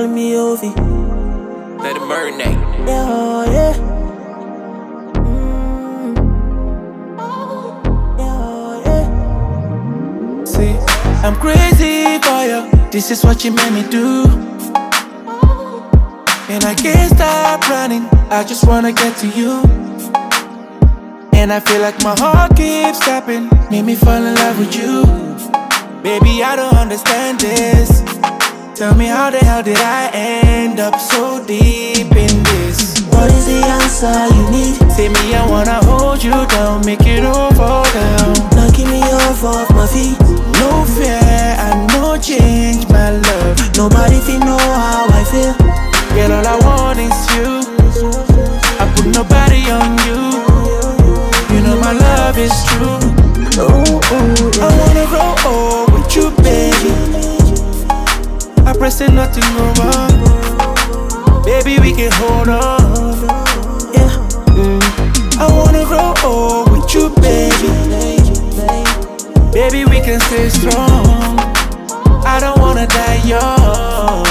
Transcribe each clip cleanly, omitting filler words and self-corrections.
call me Ovi. Let it marinate. Yeah, yeah. Yeah, yeah. See, I'm crazy for you. This is what you made me do. And I can't stop running. I just wanna get to you. And I feel like my heart keeps stopping. Made me fall in love with you. Baby, I don't understand this. Tell me how the hell did I end up so deep in this? What is the answer you need? Say me, I wanna hold you down, make it all fall down. Knocking me off my feet. No fear and no change, my love. Nobody feel know how I feel. Girl, all I want is you. I put nobody on you. You know my love is true. Yeah. I wanna grow old with you, baby. I pray say nothing go wrong. Baby, we can hold on. Yeah. I wanna grow old with you, baby. Baby, we can stay strong. I don't wanna die young.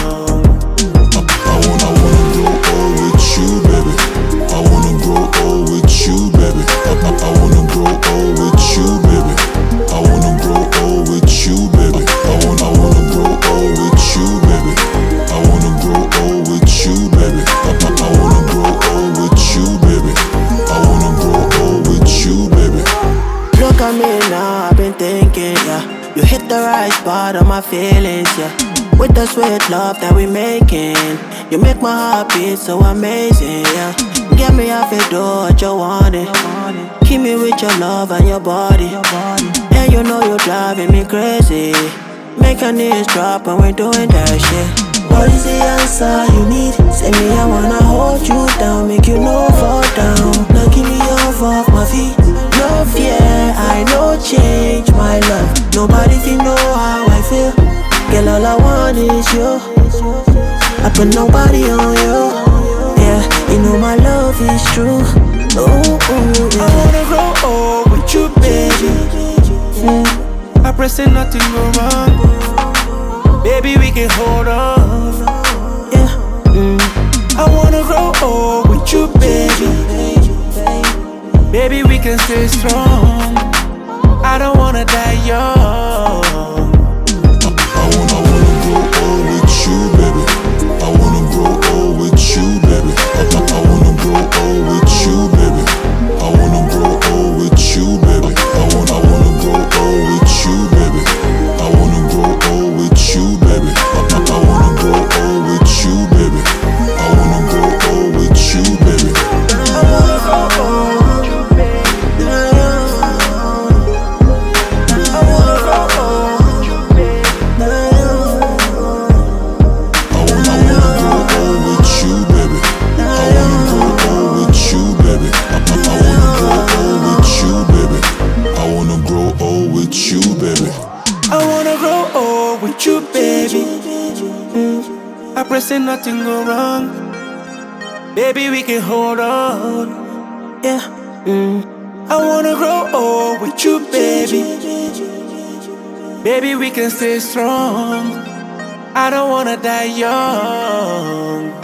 I wanna grow old with you, baby. I wanna grow old with you, baby. I wanna grow old with you, baby. I wanna grow old with you, baby. I wanna grow old with you, baby. I wanna grow old with you, baby. I wanna grow old with you, baby. I wanna grow old with you, baby. Look at me now, I've been thinking, yeah. You hit the right spot on my feelings, yeah. With the sweet love that we making, you make my heart beat so amazing, yeah. Get me off your door, what you want it. Keep me with your love and your body. And you know you're driving me crazy. Make your knees drop when we're doing that shit. What is the answer you need? Say me, I wanna hold you down, make you no fall down. Knocking me off my feet. No fear, I no change, my love. Nobody feel know how I feel. Girl, all I want is you. I put nobody on you. Yeah, you know my love is true. Yeah. I wanna grow old with you, baby. I pray say nothing go wrong. Baby, we can hold on. Yeah. I wanna grow old with you, baby. Baby, we can stay strong. I don't wanna die young. I wanna grow old with you, baby. I wanna grow old with you, baby. I wanna grow old with you, baby. I wanna grow old with you, baby. I wanna grow old with you, baby. I wanna grow old with you, baby. I wanna grow old with you, baby. I wanna grow old with you, baby. I wanna grow old with you, baby. I wanna grow old with you, baby. I wanna grow old with you, baby. I wanna grow old with you, baby. I wanna grow old with you, baby. I wanna grow old with you, baby. I wanna grow old with you, baby. I pray say nothing go wrong. Baby, we can hold on. Yeah. I wanna grow old with you, baby. Baby, we can stay strong. I don't wanna die young.